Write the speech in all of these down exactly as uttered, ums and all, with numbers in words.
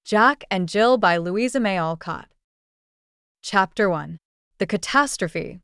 Jack and Jill by Louisa May Alcott. Chapter one. The Catastrophe.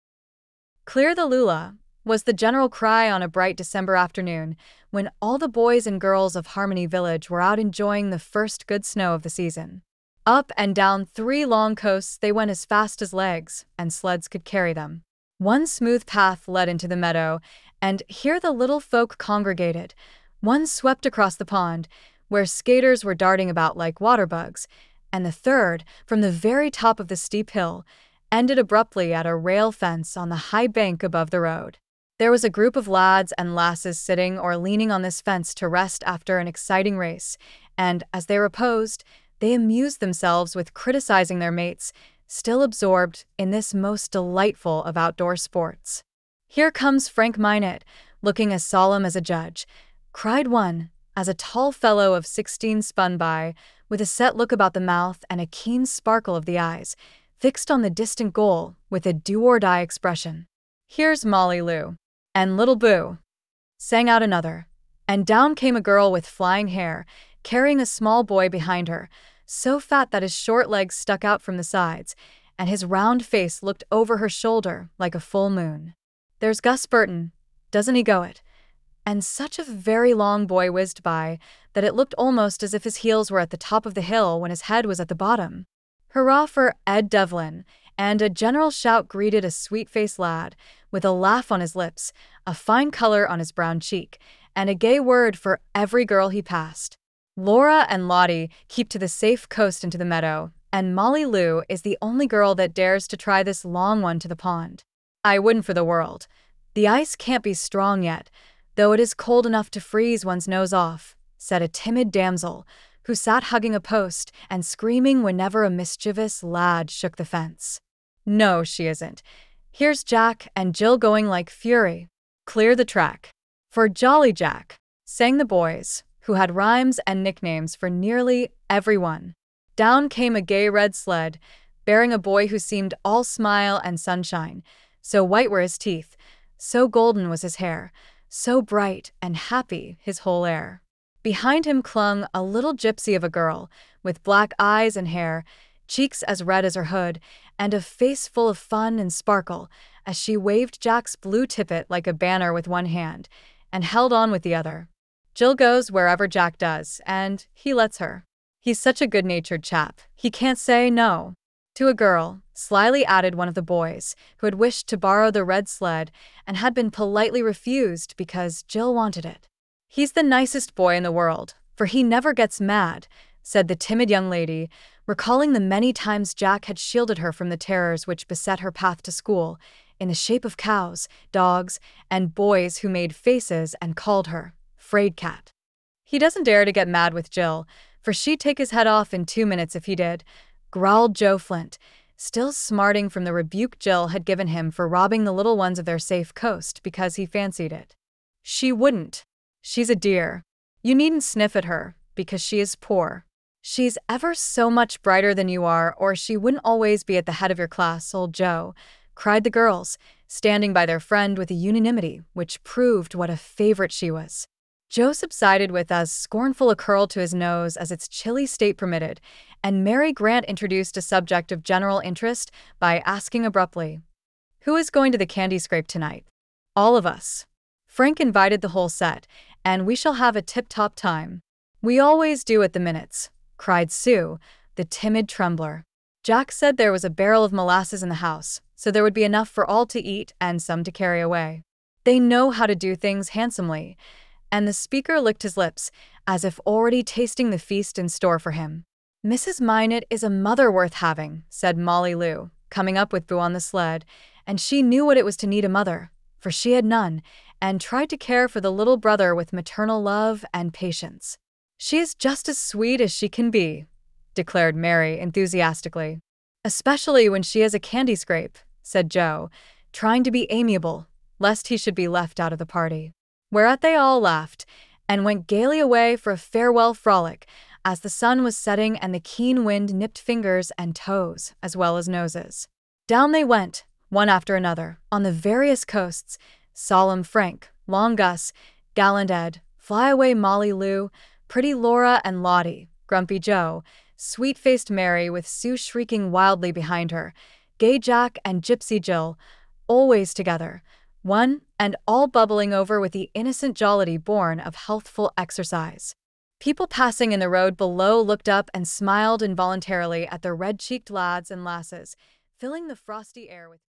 "Clear the Lula," was the general cry on a bright December afternoon when all the boys and girls of Harmony Village were out enjoying the first good snow of the season. Up and down three long coasts they went as fast as legs and sleds could carry them. One smooth path led into the meadow, and here the little folk congregated. One swept across the pond, where skaters were darting about like water bugs, and the third, from the very top of the steep hill, ended abruptly at a rail fence on the high bank above the road. There was a group of lads and lasses sitting or leaning on this fence to rest after an exciting race, and, as they reposed, they amused themselves with criticizing their mates, still absorbed in this most delightful of outdoor sports. "Here comes Frank Minot, looking as solemn as a judge," cried one, as a tall fellow of sixteen spun by, with a set look about the mouth and a keen sparkle of the eyes, fixed on the distant goal with a do-or-die expression. "Here's Molly Lou." "And Little Boo," sang out another, and down came a girl with flying hair, carrying a small boy behind her, so fat that his short legs stuck out from the sides, and his round face looked over her shoulder like a full moon. "There's Gus Burton, doesn't he go it?" And such a very long boy whizzed by that it looked almost as if his heels were at the top of the hill when his head was at the bottom. Hurrah for Ed Devlin, and a general shout greeted a sweet-faced lad, with a laugh on his lips, a fine color on his brown cheek, and a gay word for every girl he passed. Laura and Lottie keep to the safe coast into the meadow, and Molly Lou is the only girl that dares to try this long one to the pond. "I wouldn't for the world. The ice can't be strong yet, though it is cold enough to freeze one's nose off," said a timid damsel, who sat hugging a post and screaming whenever a mischievous lad shook the fence. "No, she isn't. Here's Jack and Jill going like fury. Clear the track." "For Jolly Jack," sang the boys, who had rhymes and nicknames for nearly everyone. Down came a gay red sled, bearing a boy who seemed all smile and sunshine, so white were his teeth, so golden was his hair, so bright and happy his whole air. Behind him clung a little gypsy of a girl, with black eyes and hair, cheeks as red as her hood, and a face full of fun and sparkle, as she waved Jack's blue tippet like a banner with one hand, and held on with the other. "Jill goes wherever Jack does, and he lets her. He's such a good-natured chap, he can't say no." To a girl, slyly added one of the boys, who had wished to borrow the red sled and had been politely refused because Jill wanted it. "He's the nicest boy in the world, for he never gets mad," said the timid young lady, recalling the many times Jack had shielded her from the terrors which beset her path to school, in the shape of cows, dogs, and boys who made faces and called her "Fraid Cat." "He doesn't dare to get mad with Jill, for she'd take his head off in two minutes if he did," growled Joe Flint, still smarting from the rebuke Jill had given him for robbing the little ones of their safe coast because he fancied it. "She wouldn't. She's a dear. You needn't sniff at her, because she is poor. She's ever so much brighter than you are, or she wouldn't always be at the head of your class, old Joe," cried the girls, standing by their friend with a unanimity which proved what a favorite she was. Joe subsided with as scornful a curl to his nose as its chilly state permitted, and Mary Grant introduced a subject of general interest by asking abruptly, "Who is going to the candy scrape tonight?" "All of us. Frank invited the whole set, and we shall have a tip-top time." "We always do at the Minutes," cried Sue, the timid trembler. "Jack said there was a barrel of molasses in the house, so there would be enough for all to eat and some to carry away. They know how to do things handsomely," and the speaker licked his lips, as if already tasting the feast in store for him. "Missus Minot is a mother worth having," said Molly Lou, coming up with Boo on the sled, and she knew what it was to need a mother, for she had none, and tried to care for the little brother with maternal love and patience. "She is just as sweet as she can be," declared Mary enthusiastically. "Especially when she is a candy scrape," said Joe, trying to be amiable, lest he should be left out of the party. Whereat they all laughed, and went gaily away for a farewell frolic, as the sun was setting and the keen wind nipped fingers and toes, as well as noses. Down they went, one after another, on the various coasts, solemn Frank, long Gus, gallant Ed, flyaway Molly Lou, pretty Laura and Lottie, Grumpy Joe, sweet-faced Mary with Sue shrieking wildly behind her, Gay Jack and Gypsy Jill, always together, one and all bubbling over with the innocent jollity born of healthful exercise. People passing in the road below looked up and smiled involuntarily at the red-cheeked lads and lasses, filling the frosty air with